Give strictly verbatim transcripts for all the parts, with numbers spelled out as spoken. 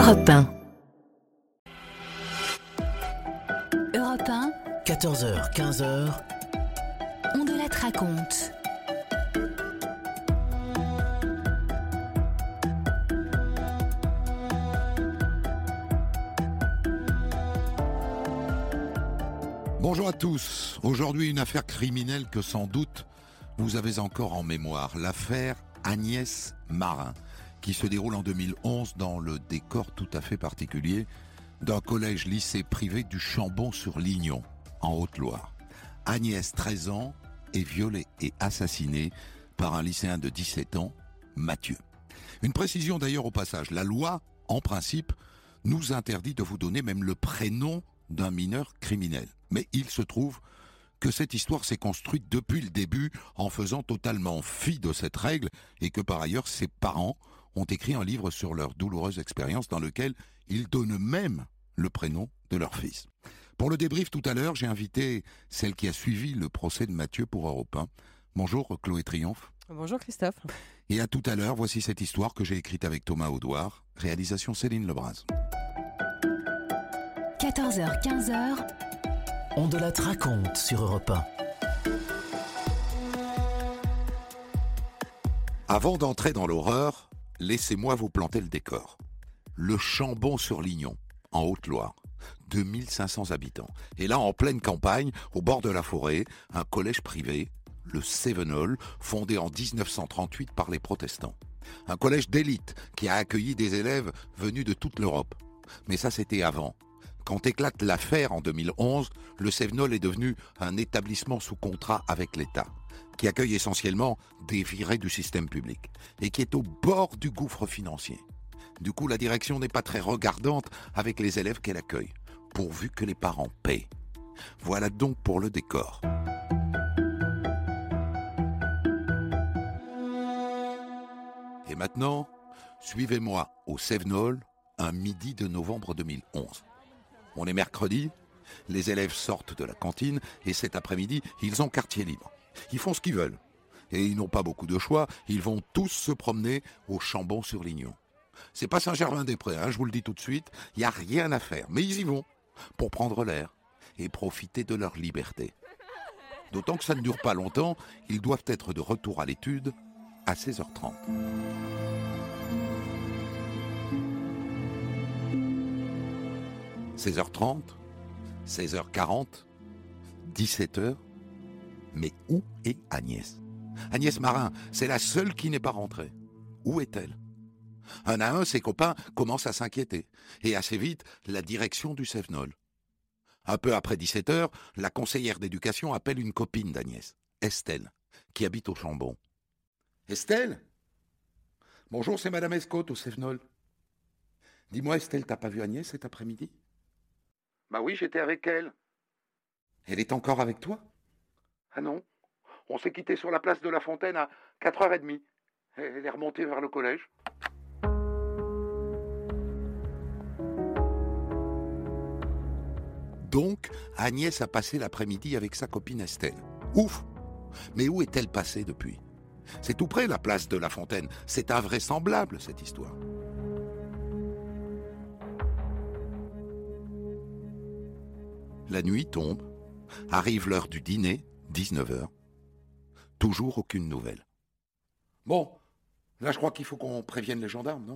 Europe un. Europe un, quatorze heures quinze, on de la te raconte. Bonjour à tous. Aujourd'hui, une affaire criminelle que sans doute vous avez encore en mémoire. L'affaire Agnès Marin, qui se déroule en deux mille onze dans le décor tout à fait particulier d'un collège-lycée privé du Chambon-sur-Lignon, en Haute-Loire. Agnès, treize ans, est violée et assassinée par un lycéen de dix-sept ans, Mathieu. Une précision d'ailleurs au passage, la loi, en principe, nous interdit de vous donner même le prénom d'un mineur criminel. Mais il se trouve que cette histoire s'est construite depuis le début en faisant totalement fi de cette règle et que par ailleurs ses parents ont écrit un livre sur leur douloureuse expérience dans lequel ils donnent même le prénom de leur fils. Pour le débrief tout à l'heure, j'ai invité celle qui a suivi le procès de Mathieu pour Europe un. Bonjour Chloé Triomphe. Bonjour Christophe. Et à tout à l'heure, voici cette histoire que j'ai écrite avec Thomas Audouard, réalisation Céline Lebras. quatorze heures quinze, on de la te raconte sur Europe un. Avant d'entrer dans l'horreur, laissez-moi vous planter le décor. Le Chambon-sur-Lignon, en Haute-Loire, deux mille cinq cents habitants. Et là, en pleine campagne, au bord de la forêt, un collège privé, le Cévenol, fondé en dix-neuf cent trente-huit par les protestants. Un collège d'élite qui a accueilli des élèves venus de toute l'Europe. Mais ça, c'était avant. Quand éclate l'affaire en deux mille onze, le Cévenol est devenu un établissement sous contrat avec l'État, qui accueille essentiellement des virés du système public et qui est au bord du gouffre financier. Du coup, la direction n'est pas très regardante avec les élèves qu'elle accueille, pourvu que les parents paient. Voilà donc pour le décor. Et maintenant, suivez-moi au Cévenol, un midi de novembre deux mille onze. On est mercredi, les élèves sortent de la cantine et cet après-midi, ils ont quartier libre. Ils font ce qu'ils veulent. Et ils n'ont pas beaucoup de choix, ils vont tous se promener au Chambon-sur-Lignon. C'est pas Saint-Germain-des-Prés, hein, je vous le dis tout de suite, il n'y a rien à faire. Mais ils y vont pour prendre l'air et profiter de leur liberté. D'autant que ça ne dure pas longtemps, ils doivent être de retour à l'étude à seize heures trente. seize heures trente, seize heures quarante, dix-sept heures. Mais où est Agnès ? Agnès Marin, c'est la seule qui n'est pas rentrée. Où est-elle ? Un à un, ses copains commencent à s'inquiéter. Et assez vite, la direction du Cévenol. Un peu après dix-sept heures, la conseillère d'éducation appelle une copine d'Agnès, Estelle, qui habite au Chambon. Estelle ? Bonjour, c'est Madame Escotte au Cévenol. Dis-moi, Estelle, t'as pas vu Agnès cet après-midi ? Bah oui, j'étais avec elle. Elle est encore avec toi ? Ah non, on s'est quitté sur la place de la Fontaine à quatre heures trente. Elle est remontée vers le collège. Donc, Agnès a passé l'après-midi avec sa copine Estelle. Ouf ! Mais où est-elle passée depuis ? C'est tout près, la place de la Fontaine. C'est invraisemblable, cette histoire. La nuit tombe, arrive l'heure du dîner, dix-neuf heures. Toujours aucune nouvelle. Bon, là je crois qu'il faut qu'on prévienne les gendarmes, non ?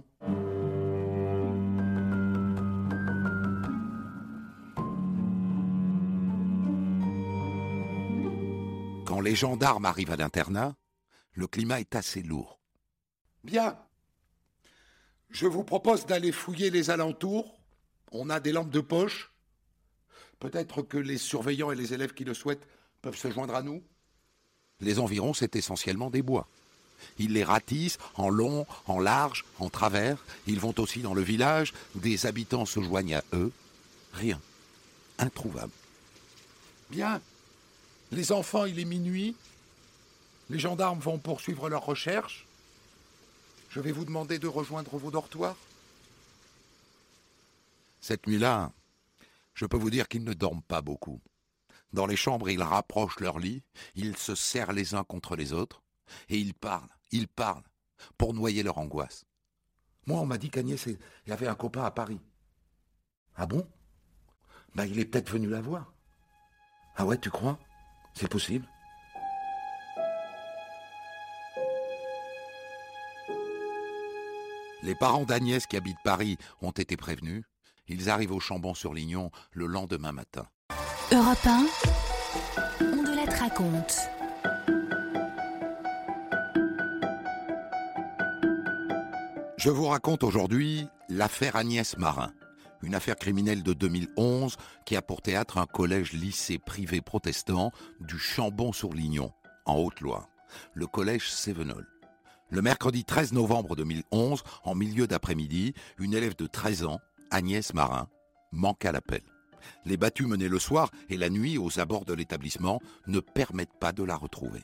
Quand les gendarmes arrivent à l'internat, le climat est assez lourd. Bien. Je vous propose d'aller fouiller les alentours. On a des lampes de poche. Peut-être que les surveillants et les élèves qui le souhaitent peuvent se joindre à nous. Les environs, c'est essentiellement des bois. Ils les ratissent en long, en large, en travers. Ils vont aussi dans le village. Des habitants se joignent à eux. Rien. Introuvable. Bien. Les enfants, il est minuit. Les gendarmes vont poursuivre leurs recherches. Je vais vous demander de rejoindre vos dortoirs. Cette nuit-là, je peux vous dire qu'ils ne dorment pas beaucoup. Dans les chambres, ils rapprochent leurs lits, ils se serrent les uns contre les autres, et ils parlent, ils parlent, pour noyer leur angoisse. Moi, on m'a dit qu'Agnès il avait un copain à Paris. Ah bon? Ben, il est peut-être venu la voir. Ah ouais, tu crois? C'est possible. Les parents d'Agnès qui habitent Paris ont été prévenus. Ils arrivent au Chambon-sur-Lignon le lendemain matin. Europe un, on de la raconte. Je vous raconte aujourd'hui l'affaire Agnès Marin. Une affaire criminelle de deux mille onze qui a pour théâtre un collège-lycée privé protestant du Chambon-sur-Lignon, en Haute-Loire, le collège Sévenol. Le mercredi treize novembre deux mille onze, en milieu d'après-midi, une élève de treize ans, Agnès Marin, manque à l'appel. Les battues menées le soir et la nuit aux abords de l'établissement ne permettent pas de la retrouver.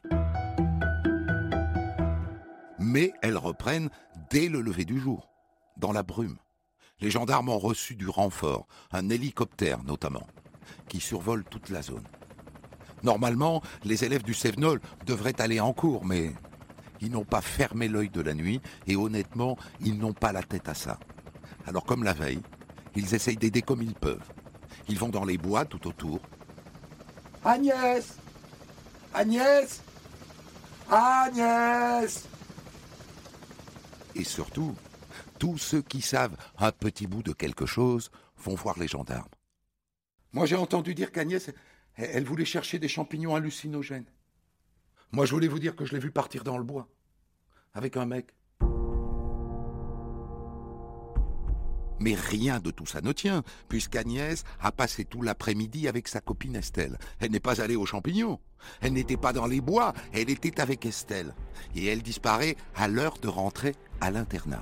Mais elles reprennent dès le lever du jour, dans la brume. Les gendarmes ont reçu du renfort, un hélicoptère notamment, qui survole toute la zone. Normalement, les élèves du Sévenol devraient aller en cours, mais ils n'ont pas fermé l'œil de la nuit et honnêtement, ils n'ont pas la tête à ça. Alors comme la veille, ils essayent d'aider comme ils peuvent. Ils vont dans les bois tout autour. Agnès! Agnès! Agnès! Et surtout, tous ceux qui savent un petit bout de quelque chose vont voir les gendarmes. Moi, j'ai entendu dire qu'Agnès, elle, elle voulait chercher des champignons hallucinogènes. Moi, je voulais vous dire que je l'ai vue partir dans le bois, avec un mec. Mais rien de tout ça ne tient, puisqu'Agnès a passé tout l'après-midi avec sa copine Estelle. Elle n'est pas allée aux champignons. Elle n'était pas dans les bois, elle était avec Estelle. Et elle disparaît à l'heure de rentrer à l'internat.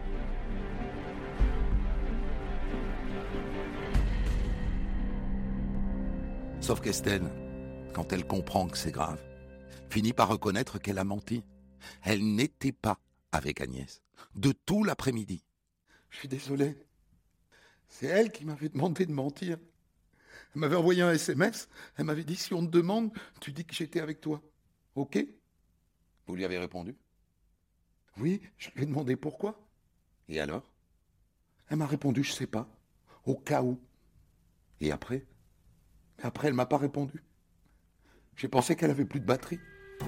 Sauf qu'Estelle, quand elle comprend que c'est grave, finit par reconnaître qu'elle a menti. Elle n'était pas avec Agnès, de tout l'après-midi. Je suis désolé. C'est elle qui m'avait demandé de mentir. Elle m'avait envoyé un S M S. Elle m'avait dit, si on te demande, tu dis que j'étais avec toi. Ok? Vous lui avez répondu? Oui, je lui ai demandé pourquoi. Et alors? Elle m'a répondu, je sais pas. Au cas où. Et après? Après, elle m'a pas répondu. J'ai pensé qu'elle avait plus de batterie.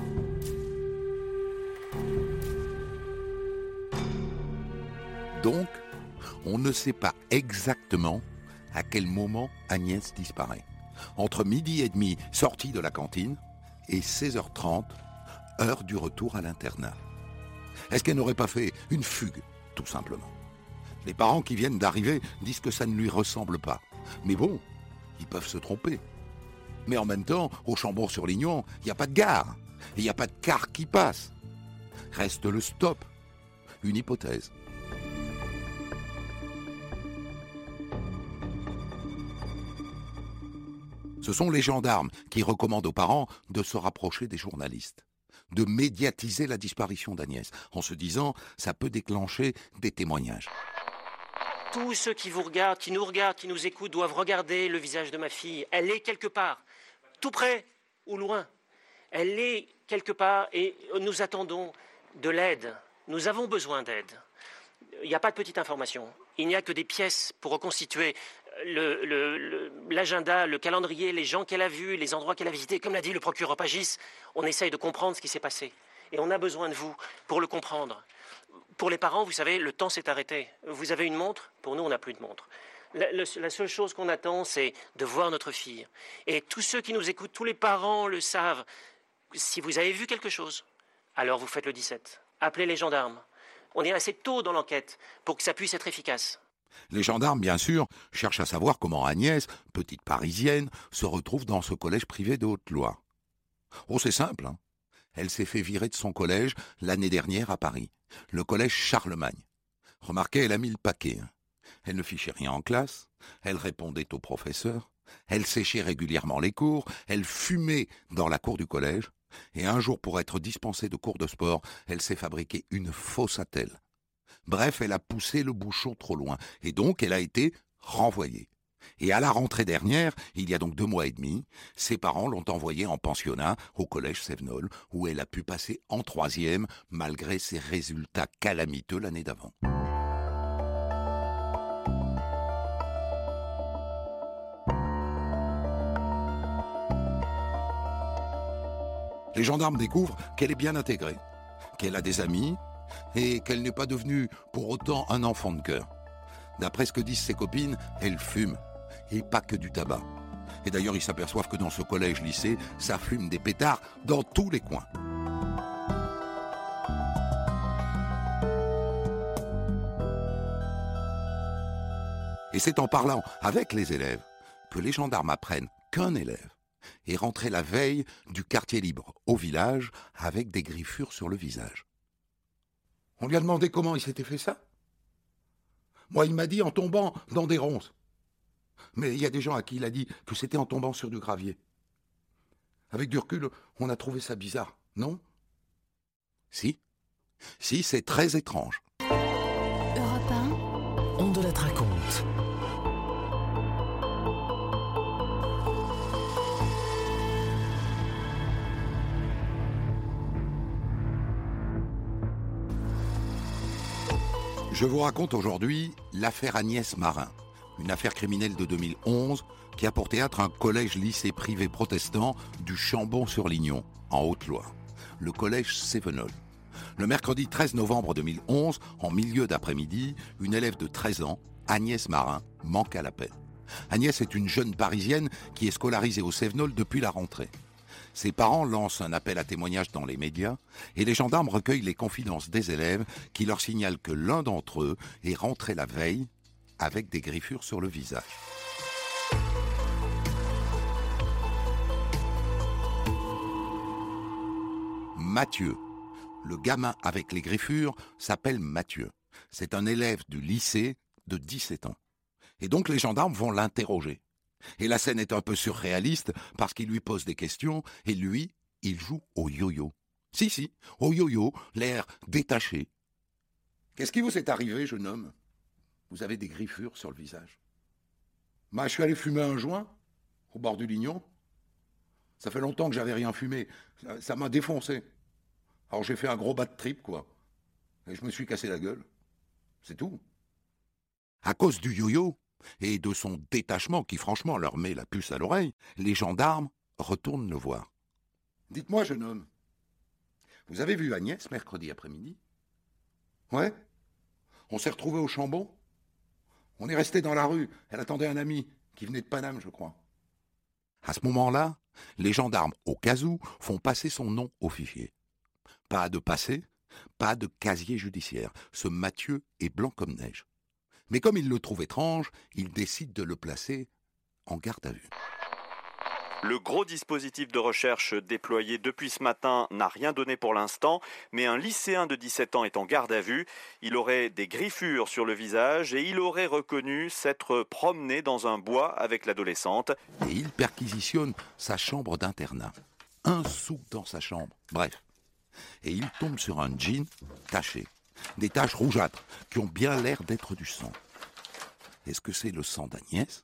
Donc, on ne sait pas exactement à quel moment Agnès disparaît. Entre midi et demi, sortie de la cantine, et seize heures trente, heure du retour à l'internat. Est-ce qu'elle n'aurait pas fait une fugue, tout simplement? Les parents qui viennent d'arriver disent que ça ne lui ressemble pas. Mais bon, ils peuvent se tromper. Mais en même temps, au Chambon-sur-Lignon, il n'y a pas de gare. Et il n'y a pas de car qui passe. Reste le stop. Une hypothèse. Ce sont les gendarmes qui recommandent aux parents de se rapprocher des journalistes, de médiatiser la disparition d'Agnès, en se disant ça peut déclencher des témoignages. Tous ceux qui vous regardent, qui nous regardent, qui nous écoutent, doivent regarder le visage de ma fille. Elle est quelque part, tout près ou loin. Elle est quelque part et nous attendons de l'aide. Nous avons besoin d'aide. Il n'y a pas de petite information. Il n'y a que des pièces pour reconstituer le, le, le, l'agenda, le calendrier, les gens qu'elle a vus, les endroits qu'elle a visités. Comme l'a dit le procureur Pagis, on essaye de comprendre ce qui s'est passé. Et on a besoin de vous pour le comprendre. Pour les parents, vous savez, le temps s'est arrêté. Vous avez une montre? Pour nous, on n'a plus de montre. La, le, la seule chose qu'on attend, c'est de voir notre fille. Et tous ceux qui nous écoutent, tous les parents le savent. Si vous avez vu quelque chose, alors vous faites le dix-sept. Appelez les gendarmes. On est assez tôt dans l'enquête pour que ça puisse être efficace. Les gendarmes, bien sûr, cherchent à savoir comment Agnès, petite parisienne, se retrouve dans ce collège privé de Haute-Loire. Oh, c'est simple, hein. Elle s'est fait virer de son collège l'année dernière à Paris, le collège Charlemagne. Remarquez, elle a mis le paquet. Hein. Elle ne fichait rien en classe, elle répondait aux professeurs, elle séchait régulièrement les cours, elle fumait dans la cour du collège, et un jour, pour être dispensée de cours de sport, elle s'est fabriqué une fausse attelle. Bref, elle a poussé le bouchon trop loin, et donc elle a été renvoyée. Et à la rentrée dernière, il y a donc deux mois et demi, ses parents l'ont envoyée en pensionnat au collège Sévenol, où elle a pu passer en troisième, malgré ses résultats calamiteux l'année d'avant. Les gendarmes découvrent qu'elle est bien intégrée, qu'elle a des amis et qu'elle n'est pas devenue pour autant un enfant de cœur. D'après ce que disent ses copines, elle fume, et pas que du tabac. Et d'ailleurs, ils s'aperçoivent que dans ce collège-lycée, ça fume des pétards dans tous les coins. Et c'est en parlant avec les élèves que les gendarmes apprennent qu'un élève est rentré la veille du quartier libre au village avec des griffures sur le visage. On lui a demandé comment il s'était fait ça. Moi, il m'a dit en tombant dans des ronces. Mais il y a des gens à qui il a dit que c'était en tombant sur du gravier. Avec du recul, on a trouvé ça bizarre, non? Si. Si, c'est très étrange. Europe un, On de la raconte. Je vous raconte aujourd'hui l'affaire Agnès Marin, une affaire criminelle de deux mille onze qui a pour théâtre un collège-lycée privé protestant du Chambon-sur-Lignon, en Haute-Loire, le collège Sévenol. Le mercredi treize novembre deux mille onze, en milieu d'après-midi, une élève de treize ans, Agnès Marin, manque à l'appel. Agnès est une jeune Parisienne qui est scolarisée au Sévenol depuis la rentrée. Ses parents lancent un appel à témoignage dans les médias et les gendarmes recueillent les confidences des élèves qui leur signalent que l'un d'entre eux est rentré la veille avec des griffures sur le visage. Mathieu, le gamin avec les griffures, s'appelle Mathieu. C'est un élève du lycée de dix-sept ans. Et donc les gendarmes vont l'interroger. Et la scène est un peu surréaliste parce qu'il lui pose des questions et lui, il joue au yo-yo. Si, si, au yo-yo, l'air détaché. Qu'est-ce qui vous est arrivé, jeune homme? Vous avez des griffures sur le visage. Bah, je suis allé fumer un joint au bord du Lignon. Ça fait longtemps que j'avais rien fumé. Ça, ça m'a défoncé. Alors j'ai fait un gros bad trip, quoi. Et je me suis cassé la gueule. C'est tout. À cause du yo-yo et de son détachement qui franchement leur met la puce à l'oreille, les gendarmes retournent le voir. Dites-moi, jeune homme, vous avez vu Agnès mercredi après-midi? Ouais? On s'est retrouvés au Chambon? On est resté dans la rue, elle attendait un ami qui venait de Paname, je crois. À ce moment-là, les gendarmes, au cas où, font passer son nom au fichier. Pas de passé, pas de casier judiciaire. Ce Mathieu est blanc comme neige. Mais comme il le trouve étrange, il décide de le placer en garde à vue. Le gros dispositif de recherche déployé depuis ce matin n'a rien donné pour l'instant, mais un lycéen de dix-sept ans est en garde à vue. Il aurait des griffures sur le visage et il aurait reconnu s'être promené dans un bois avec l'adolescente. Et il perquisitionne sa chambre d'internat. Un sou dans sa chambre, bref. Et il tombe sur un jean taché. Des taches rougeâtres qui ont bien l'air d'être du sang. Est-ce que c'est le sang d'Agnès?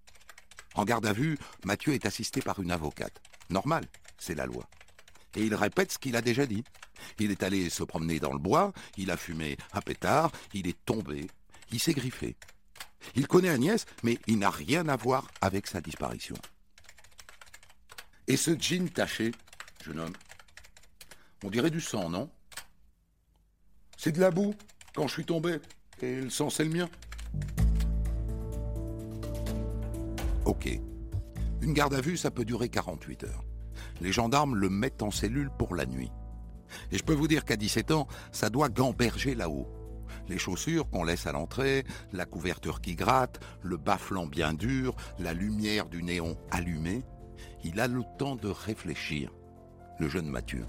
En garde à vue, Mathieu est assisté par une avocate. Normal, c'est la loi. Et il répète ce qu'il a déjà dit. Il est allé se promener dans le bois, il a fumé un pétard, il est tombé, il s'est griffé. Il connaît Agnès, mais il n'a rien à voir avec sa disparition. Et ce jean taché, jeune homme, on dirait du sang, non? C'est de la boue, quand je suis tombé, et le sang c'est le mien. Ok. Une garde à vue, ça peut durer quarante-huit heures. Les gendarmes le mettent en cellule pour la nuit. Et je peux vous dire qu'à dix-sept ans, ça doit gamberger là-haut. Les chaussures qu'on laisse à l'entrée, la couverture qui gratte, le bas-flanc bien dur, la lumière du néon allumée. Il a le temps de réfléchir, le jeune Mathieu.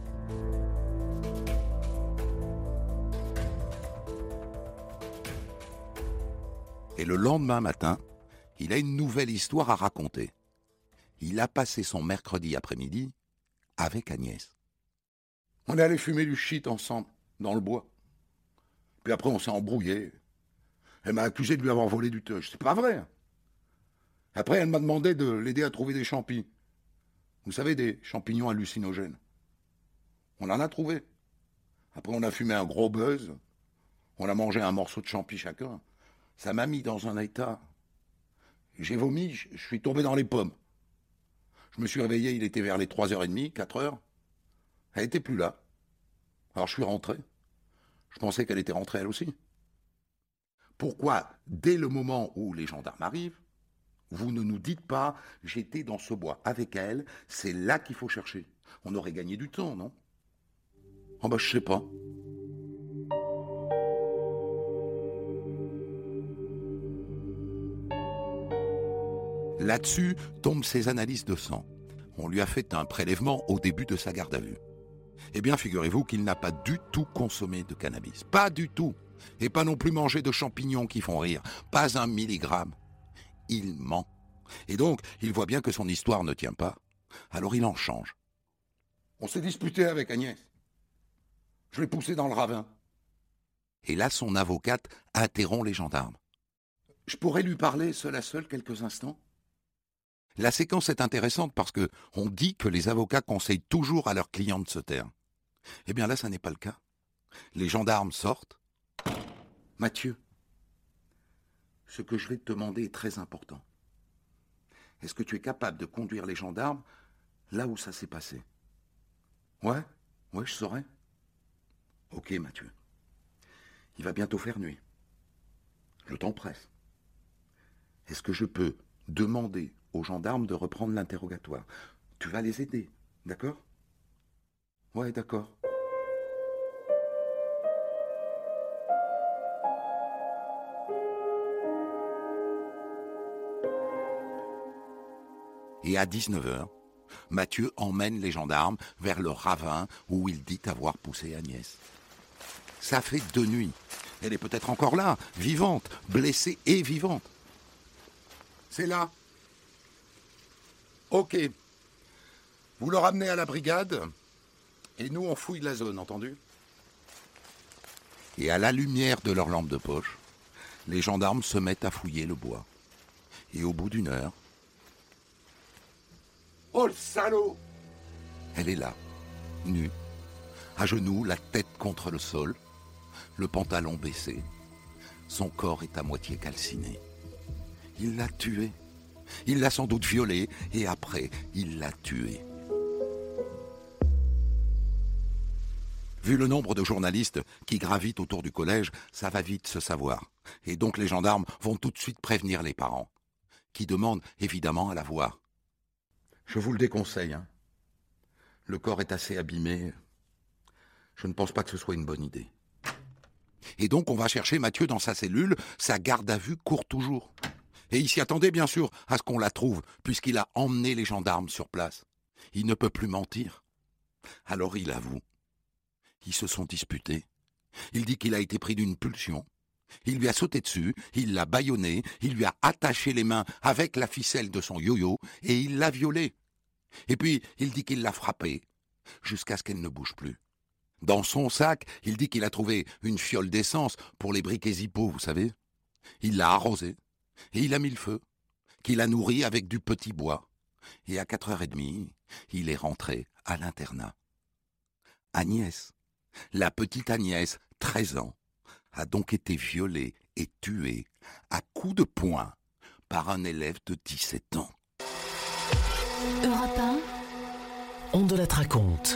Et le lendemain matin, il a une nouvelle histoire à raconter. Il a passé son mercredi après-midi avec Agnès. On est allé fumer du shit ensemble, dans le bois. Puis après, on s'est embrouillé. Elle m'a accusé de lui avoir volé du teuge. C'est pas vrai. Après, elle m'a demandé de l'aider à trouver des champis. Vous savez, des champignons hallucinogènes. On en a trouvé. Après, on a fumé un gros buzz. On a mangé un morceau de champi chacun. Ça m'a mis dans un état. J'ai vomi, je suis tombé dans les pommes. Je me suis réveillé, il était vers les trois heures trente, quatre heures. Elle était plus là. Alors je suis rentré. Je pensais qu'elle était rentrée elle aussi. Pourquoi, dès le moment où les gendarmes arrivent, vous ne nous dites pas « j'étais dans ce bois avec elle, c'est là qu'il faut chercher ». On aurait gagné du temps, non? Oh bah je sais pas. Là-dessus tombent ses analyses de sang. On lui a fait un prélèvement au début de sa garde à vue. Eh bien, figurez-vous qu'il n'a pas du tout consommé de cannabis. Pas du tout. Et pas non plus mangé de champignons qui font rire. Pas un milligramme. Il ment. Et donc, il voit bien que son histoire ne tient pas. Alors il en change. On s'est disputé avec Agnès. Je l'ai poussé dans le ravin. Et là, son avocate interrompt les gendarmes. Je pourrais lui parler seul à seul quelques instants? La séquence est intéressante parce que on dit que les avocats conseillent toujours à leurs clients de se taire. Eh bien là, ça n'est pas le cas. Les gendarmes sortent. Mathieu, ce que je vais te demander est très important. Est-ce que tu es capable de conduire les gendarmes là où ça s'est passé? Ouais, ouais, je saurais. Ok, Mathieu. Il va bientôt faire nuit. Le temps presse. Est-ce que je peux demander aux gendarmes de reprendre l'interrogatoire? Tu vas les aider, d'accord? Ouais, d'accord. Et à dix-neuf heures, Mathieu emmène les gendarmes vers le ravin où il dit avoir poussé Agnès. Ça fait deux nuits. Elle est peut-être encore là, vivante, blessée et vivante. C'est là. Ok. Vous le ramenez à la brigade et nous on fouille la zone, entendu? Et à la lumière de leur lampe de poche, les gendarmes se mettent à fouiller le bois. Et au bout d'une heure... Oh le salaud! Elle est là, nue, à genoux, la tête contre le sol, le pantalon baissé. Son corps est à moitié calciné. Il l'a tuée. Il l'a sans doute violée et après, il l'a tuée. Vu le nombre de journalistes qui gravitent autour du collège, ça va vite se savoir. Et donc les gendarmes vont tout de suite prévenir les parents, qui demandent évidemment à la voir. Je vous le déconseille, hein. Le corps est assez abîmé. Je ne pense pas que ce soit une bonne idée. Et donc on va chercher Mathieu dans sa cellule, sa garde à vue court toujours. Et il s'y attendait bien sûr à ce qu'on la trouve, puisqu'il a emmené les gendarmes sur place. Il ne peut plus mentir. Alors il avoue. Ils se sont disputés. Il dit qu'il a été pris d'une pulsion. Il lui a sauté dessus, il l'a bâillonné, il lui a attaché les mains avec la ficelle de son yo-yo et il l'a violée. Et puis il dit qu'il l'a frappée jusqu'à ce qu'elle ne bouge plus. Dans son sac, il dit qu'il a trouvé une fiole d'essence pour les briquets Zippo, vous savez. Il l'a arrosée et il a mis le feu, qu'il a nourri avec du petit bois. Et à quatre heures trente, il est rentré à l'internat. Agnès, la petite Agnès, treize ans, a donc été violée et tuée à coups de poing par un élève de dix-sept ans. Europe un, On de la raconte.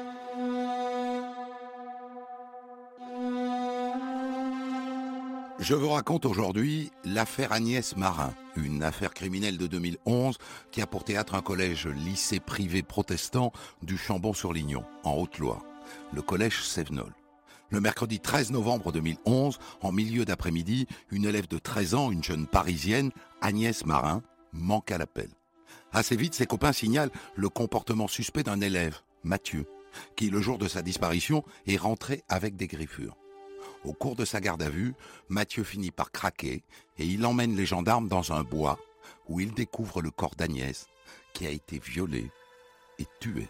Je vous raconte aujourd'hui l'affaire Agnès Marin, une affaire criminelle de deux mille onze qui a pour théâtre un collège-lycée privé protestant du Chambon-sur-Lignon, en Haute-Loire, le collège Sévenol. Le mercredi treize novembre deux mille onze, en milieu d'après-midi, une élève de treize ans, une jeune parisienne, Agnès Marin, manque à l'appel. Assez vite, ses copains signalent le comportement suspect d'un élève, Mathieu, qui, le jour de sa disparition, est rentré avec des griffures. Au cours de sa garde à vue, Mathieu finit par craquer et il emmène les gendarmes dans un bois où il découvre le corps d'Agnès, qui a été violée et tuée.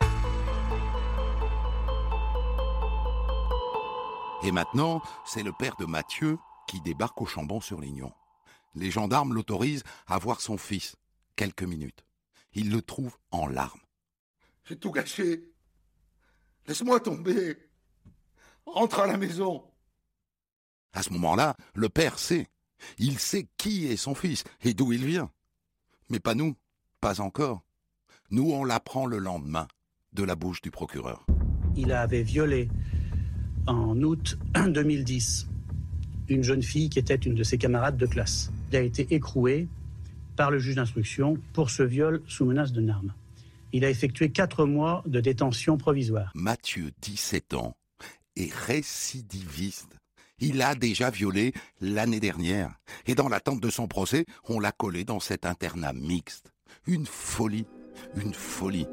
Et maintenant, c'est le père de Mathieu qui débarque au Chambon-sur-Lignon. Les gendarmes l'autorisent à voir son fils, quelques minutes. Il le trouve en larmes. « J'ai tout gâché. Laisse-moi tomber. Rentre à la maison. » À ce moment-là, le père sait. Il sait qui est son fils et d'où il vient. Mais pas nous, pas encore. Nous, on l'apprend le lendemain, de la bouche du procureur. Il avait violé en août deux mille dix une jeune fille qui était une de ses camarades de classe. Il a été écroué par le juge d'instruction pour ce viol sous menace d'une arme. Il a effectué quatre mois de détention provisoire. Mathieu, dix-sept ans, est récidiviste. Il a déjà violé l'année dernière. Et dans l'attente de son procès, on l'a collé dans cet internat mixte. Une folie, une folie.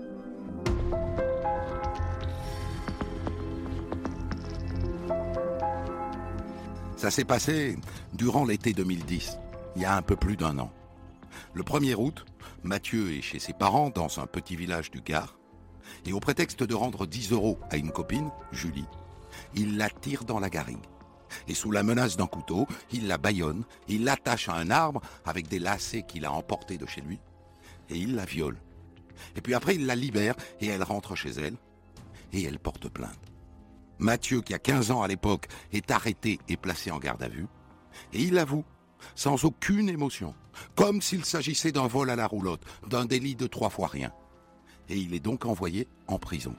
Ça s'est passé durant l'été deux mille dix, il y a un peu plus d'un an. Le premier août, Mathieu est chez ses parents dans un petit village du Gard. Et au prétexte de rendre dix euros à une copine, Julie, il la tire dans la garrigue. Et sous la menace d'un couteau, il la bâillonne, il l'attache à un arbre avec des lacets qu'il a emportés de chez lui. Et il la viole. Et puis après, il la libère et elle rentre chez elle. Et elle porte plainte. Mathieu, qui a quinze ans à l'époque, est arrêté et placé en garde à vue. Et il avoue, sans aucune émotion, comme s'il s'agissait d'un vol à la roulotte, d'un délit de trois fois rien. Et il est donc envoyé en prison.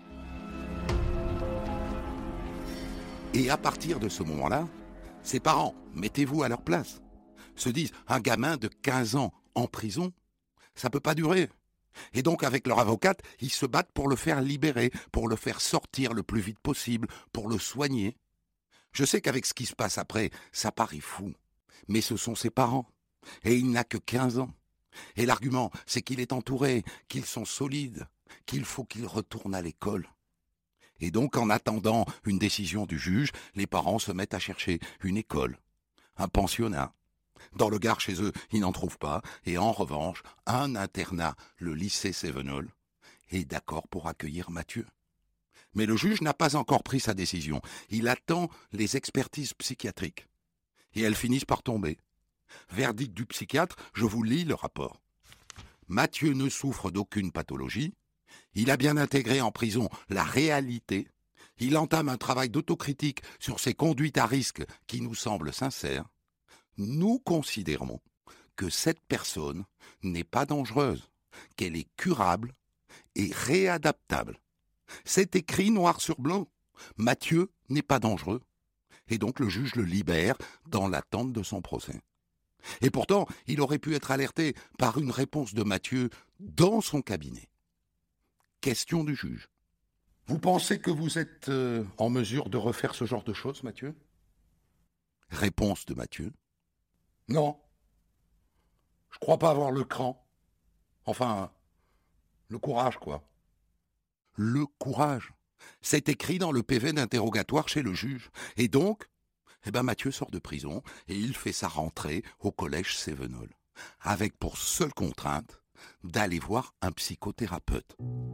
Et à partir de ce moment-là, ses parents, mettez-vous à leur place, se disent, un gamin de quinze ans en prison, ça peut pas durer. Et donc, avec leur avocate, ils se battent pour le faire libérer, pour le faire sortir le plus vite possible, pour le soigner. Je sais qu'avec ce qui se passe après, ça paraît fou. Mais ce sont ses parents. Et il n'a que quinze ans. Et l'argument, c'est qu'il est entouré, qu'ils sont solides, qu'il faut qu'il retourne à l'école. Et donc, en attendant une décision du juge, les parents se mettent à chercher une école, un pensionnat. Dans le Gard, chez eux, ils n'en trouvent pas. Et en revanche, un internat, le lycée Sévenol, est d'accord pour accueillir Mathieu. Mais le juge n'a pas encore pris sa décision. Il attend les expertises psychiatriques. Et elles finissent par tomber. Verdict du psychiatre, je vous lis le rapport. Mathieu ne souffre d'aucune pathologie. Il a bien intégré en prison la réalité. Il entame un travail d'autocritique sur ses conduites à risque qui nous semblent sincères. Nous considérons que cette personne n'est pas dangereuse, qu'elle est curable et réadaptable. C'est écrit noir sur blanc. Mathieu n'est pas dangereux. Et donc le juge le libère dans l'attente de son procès. Et pourtant, il aurait pu être alerté par une réponse de Mathieu dans son cabinet. Question du juge. Vous pensez que vous êtes euh, en mesure de refaire ce genre de choses, Mathieu ? Réponse de Mathieu. Non. Je crois pas avoir le cran. Enfin, le courage, quoi. Le courage. C'est écrit dans le P V d'interrogatoire chez le juge. Et donc, eh ben Mathieu sort de prison et il fait sa rentrée au collège Sévenol, avec pour seule contrainte d'aller voir un psychothérapeute.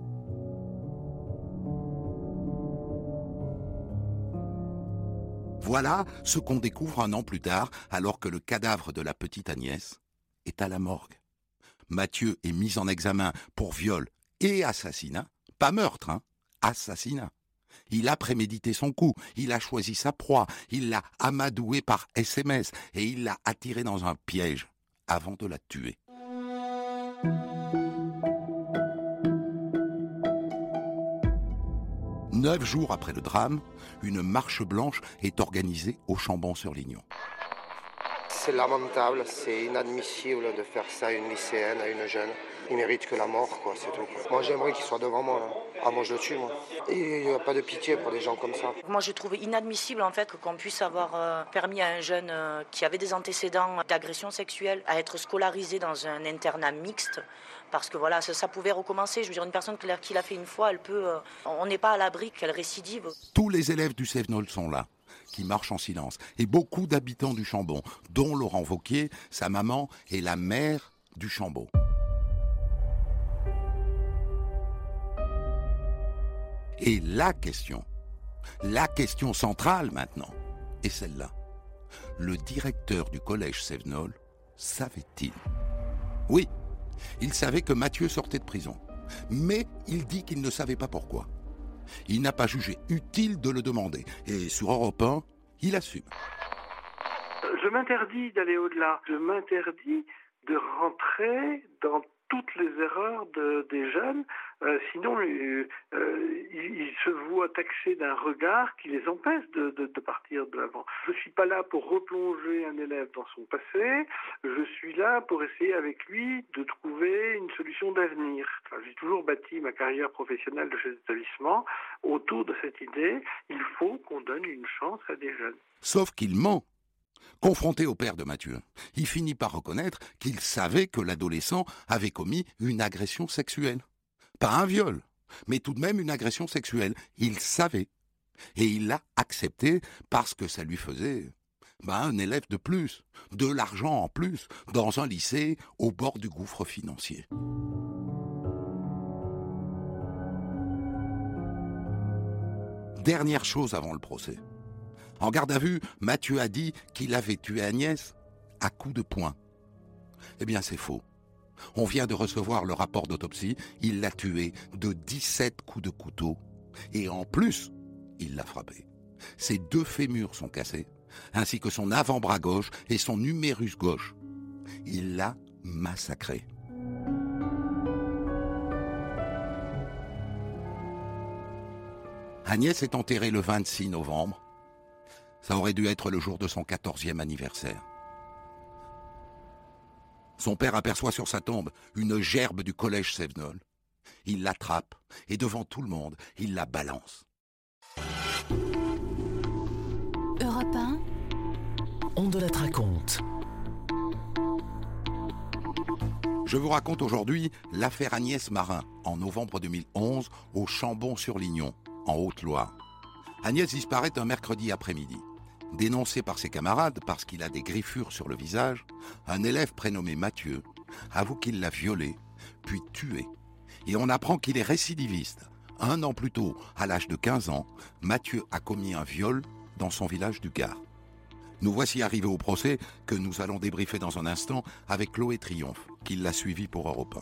Voilà ce qu'on découvre un an plus tard, alors que le cadavre de la petite Agnès est à la morgue. Mathieu est mis en examen pour viol et assassinat, pas meurtre, hein, assassinat. Il a prémédité son coup, il a choisi sa proie, il l'a amadouée par S M S et il l'a attirée dans un piège avant de la tuer. Neuf jours après le drame, une marche blanche est organisée au Chambon-sur-Lignon. C'est lamentable, c'est inadmissible de faire ça à une lycéenne, à une jeune. Il mérite que la mort, quoi, c'est tout. Moi, j'aimerais qu'il soit devant moi, là. Ah, moi, je le tue, moi. Et il n'y a pas de pitié pour des gens comme ça. Moi, je trouve inadmissible, en fait, qu'on puisse avoir euh, permis à un jeune euh, qui avait des antécédents d'agression sexuelle à être scolarisé dans un internat mixte. Parce que voilà, ça, ça pouvait recommencer. Je veux dire, une personne qui l'a, qui l'a fait une fois, elle peut. Euh, on n'est pas à l'abri qu'elle récidive. Tous les élèves du Sévenol sont là, qui marchent en silence. Et beaucoup d'habitants du Chambon, dont Laurent Vauquier, sa maman est la mère du Chambon. Et la question, la question centrale maintenant, est celle-là. Le directeur du collège Sévenol savait-il ? Oui, il savait que Mathieu sortait de prison, mais il dit qu'il ne savait pas pourquoi. Il n'a pas jugé utile de le demander, et sur Europe un, il assume. Je m'interdis d'aller au-delà, je m'interdis de rentrer dans toutes les erreurs de, des jeunes, euh, sinon euh, euh, ils, ils se voient taxés d'un regard qui les empêche de, de, de partir de l'avant. Je ne suis pas là pour replonger un élève dans son passé, je suis là pour essayer avec lui de trouver une solution d'avenir. Enfin, j'ai toujours bâti ma carrière professionnelle de chef d'établissement autour de cette idée, il faut qu'on donne une chance à des jeunes. Sauf qu'il ment. Confronté au père de Mathieu, il finit par reconnaître qu'il savait que l'adolescent avait commis une agression sexuelle. Pas un viol, mais tout de même une agression sexuelle. Il savait. Et il l'a accepté parce que ça lui faisait ben, un élève de plus, de l'argent en plus, dans un lycée au bord du gouffre financier. Dernière chose avant le procès. En garde à vue, Mathieu a dit qu'il avait tué Agnès à coups de poing. Eh bien, c'est faux. On vient de recevoir le rapport d'autopsie. Il l'a tué de dix-sept coups de couteau. Et en plus, il l'a frappé. Ses deux fémurs sont cassés, ainsi que son avant-bras gauche et son humérus gauche. Il l'a massacré. Agnès est enterrée le vingt-six novembre. Ça aurait dû être le jour de son quatorzième anniversaire. Son père aperçoit sur sa tombe une gerbe du collège Sévenol. Il l'attrape et devant tout le monde, il la balance. Europe un. On de la raconte. Je vous raconte aujourd'hui l'affaire Agnès Marin, en novembre deux mille onze, au Chambon-sur-Lignon, en Haute-Loire. Agnès disparaît un mercredi après-midi. Dénoncé par ses camarades parce qu'il a des griffures sur le visage, un élève prénommé Mathieu avoue qu'il l'a violée, puis tuée. Et on apprend qu'il est récidiviste. Un an plus tôt, à l'âge de quinze ans, Mathieu a commis un viol dans son village du Gard. Nous voici arrivés au procès que nous allons débriefer dans un instant avec Chloé Triomphe, qui l'a suivi pour Europe un.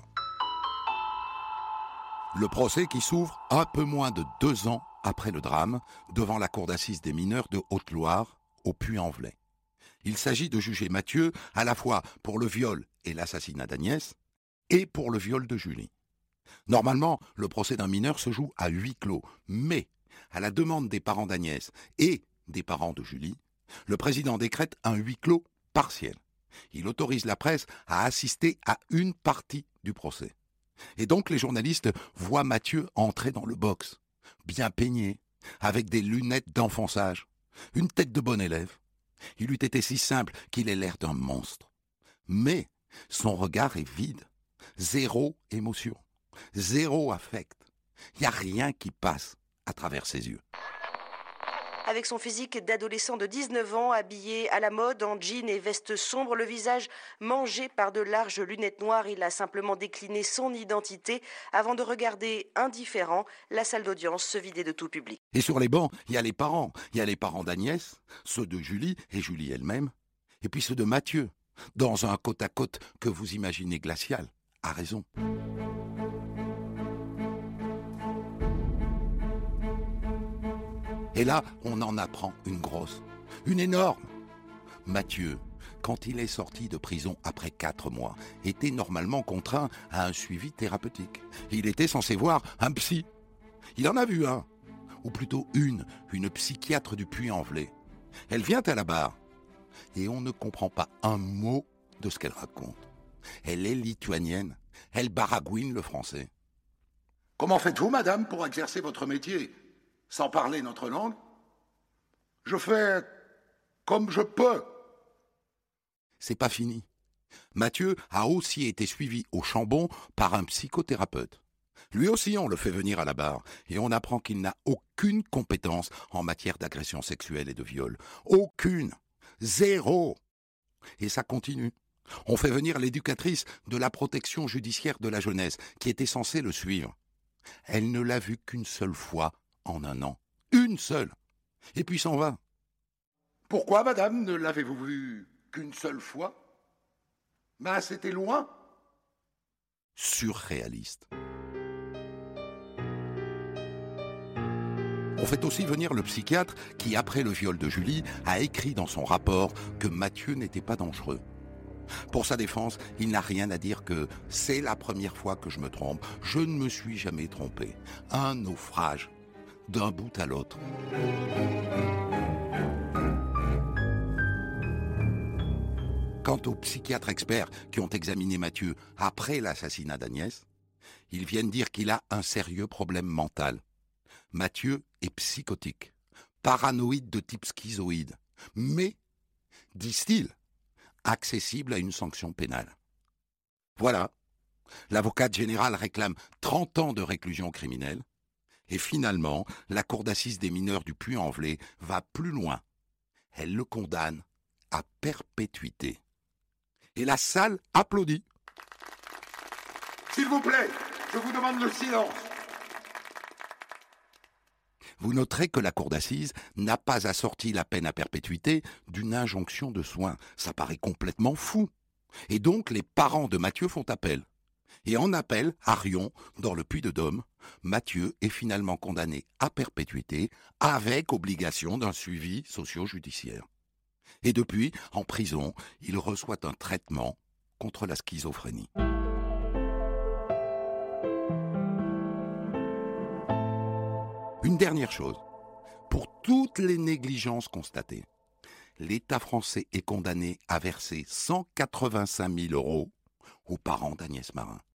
Le procès qui s'ouvre un peu moins de deux ans après le drame, devant la cour d'assises des mineurs de Haute-Loire, au Puy-en-Velay. Il s'agit de juger Mathieu à la fois pour le viol et l'assassinat d'Agnès, et pour le viol de Julie. Normalement, le procès d'un mineur se joue à huis clos, mais, à la demande des parents d'Agnès et des parents de Julie, le président décrète un huis clos partiel. Il autorise la presse à assister à une partie du procès. Et donc les journalistes voient Mathieu entrer dans le box, bien peigné, avec des lunettes d'enfonçage, une tête de bon élève. Il eût été si simple qu'il ait l'air d'un monstre. Mais son regard est vide, zéro émotion, zéro affect. Il n'y a rien qui passe à travers ses yeux. Avec son physique d'adolescent de dix-neuf ans, habillé à la mode en jean et veste sombre, le visage mangé par de larges lunettes noires, il a simplement décliné son identité avant de regarder, indifférent, la salle d'audience se vider de tout public. Et sur les bancs, il y a les parents. Il y a les parents d'Agnès, ceux de Julie et Julie elle-même, et puis ceux de Mathieu, dans un côte-à-côte que vous imaginez glacial, à raison. Et là, on en apprend une grosse, une énorme. Mathieu, quand il est sorti de prison après quatre mois, était normalement contraint à un suivi thérapeutique. Il était censé voir un psy. Il en a vu un, ou plutôt une, une psychiatre du Puy-en-Velay. Elle vient à la barre, et on ne comprend pas un mot de ce qu'elle raconte. Elle est lituanienne, elle baragouine le français. Comment faites-vous, madame, pour exercer votre métier ? Sans parler notre langue, je fais comme je peux. C'est pas fini. Mathieu a aussi été suivi au Chambon par un psychothérapeute. Lui aussi, on le fait venir à la barre et on apprend qu'il n'a aucune compétence en matière d'agression sexuelle et de viol. Aucune. Zéro. Et ça continue. On fait venir l'éducatrice de la protection judiciaire de la jeunesse qui était censée le suivre. Elle ne l'a vu qu'une seule fois en un an. Une seule. Et puis s'en va. Pourquoi, madame, ne l'avez-vous vu qu'une seule fois ? Ben, c'était loin. Surréaliste. On fait aussi venir le psychiatre qui, après le viol de Julie, a écrit dans son rapport que Mathieu n'était pas dangereux. Pour sa défense, il n'a rien à dire que « c'est la première fois que je me trompe, je ne me suis jamais trompé ». Un naufrage, d'un bout à l'autre. Quant aux psychiatres experts qui ont examiné Mathieu après l'assassinat d'Agnès, ils viennent dire qu'il a un sérieux problème mental. Mathieu est psychotique, paranoïde de type schizoïde, mais, disent-ils, accessible à une sanction pénale. Voilà, l'avocate générale réclame trente ans de réclusion criminelle, et finalement, la cour d'assises des mineurs du Puy-en-Velay va plus loin. Elle le condamne à perpétuité. Et la salle applaudit. S'il vous plaît, je vous demande le silence. Vous noterez que la cour d'assises n'a pas assorti la peine à perpétuité d'une injonction de soins. Ça paraît complètement fou. Et donc les parents de Mathieu font appel. Et en appel, à Riom, dans le Puy-de-Dôme, Mathieu est finalement condamné à perpétuité avec obligation d'un suivi socio-judiciaire. Et depuis, en prison, il reçoit un traitement contre la schizophrénie. Une dernière chose, pour toutes les négligences constatées, l'État français est condamné à verser cent quatre-vingt-cinq mille euros aux parents d'Agnès Marin.